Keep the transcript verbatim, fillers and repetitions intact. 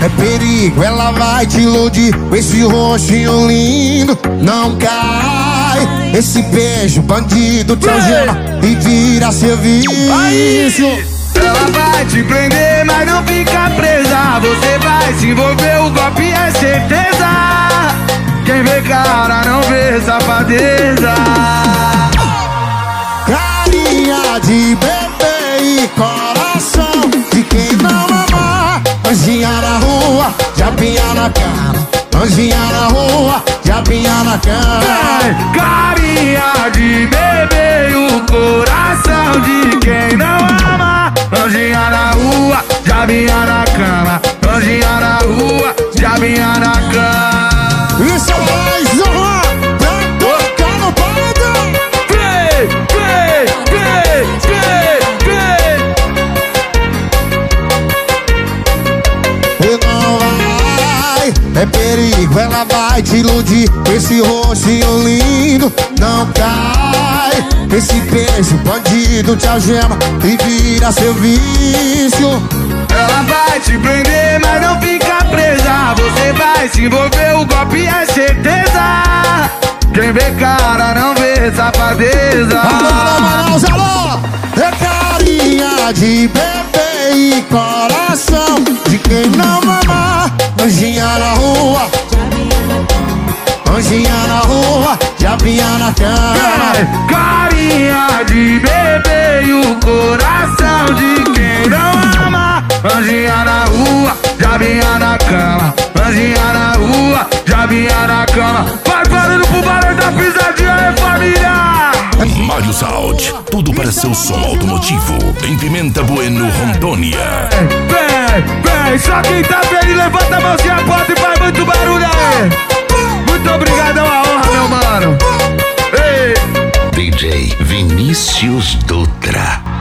é perigo, ela vai te iludir com esse rostinho lindo. Não cai, esse beijo bandido te algema e vira serviço. Ela vai te prender, mas não fica presa. Você vai se envolver, o golpe é certeza. Quem vê cara não vê safadeza. Carinha de bebê e coração de quem não ama. Anjinha na rua, diabinha na cama. Anjinha na rua, diabinha na cama. Carinha de bebê e o coração de quem não ama. Anjinha na rua, diabinha na cama. Anjinha na rua, diabinha na cama. Isso é mais uma pra tocar no paredão. Vem, vem, vem, vem, vem. E não vai, é perigo, ela vai te iludir com esse rostinho lindo. Não cai, esse beijo bandido te algema e vira seu vício. Ela vai te prender, mas não fica presa. Você vai se envolver, o golpe é certeza. Quem vê cara não vê safadeza. Alô, Manaus, alô! É carinha de bebê e coração de quem não ama. Anjinha na rua, anjinha na rua, diabinha na cama. Carinha de bebê e o coração de quem não ama. Anjinha na rua, diabinha na cama. Anjinha na rua, diabinha na cama. Vai barulho pro barulho da pisadinha, é família! Mário Sound, tudo para seu som automotivo. Em Pimenta Bueno, Rondônia. Vem, vem, só quem tá feliz levanta